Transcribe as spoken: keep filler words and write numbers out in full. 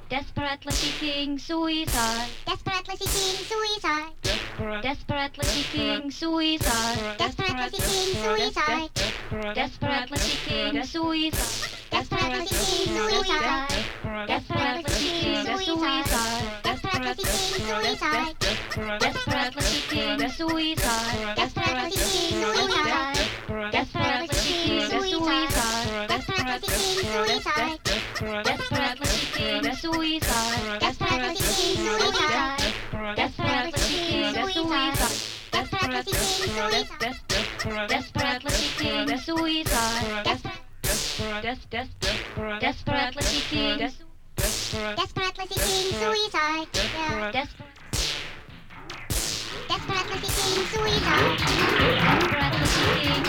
Desperately seeking suicide. Desperately seeking suicide. Desperately seeking suicide. Desperately seeking suicide. Desperately seeking suicide. Desperately seeking suicide. Desperately seeking suicide. Desperately seeking suicide. Desperately seeking suicide. Desperately seeking suicide. Desperately seeking suicide. Desperately seeking suicide. Desperately seeking suicide. Desperately seeking suicide. Desperately seeking suicide. Desperately seeking suicide. Desperately seeking suicide. Des- des- Desperately seeking Desperately seeking suicide. Yeah. Des- Desperately seeking suicide. Desperately seeking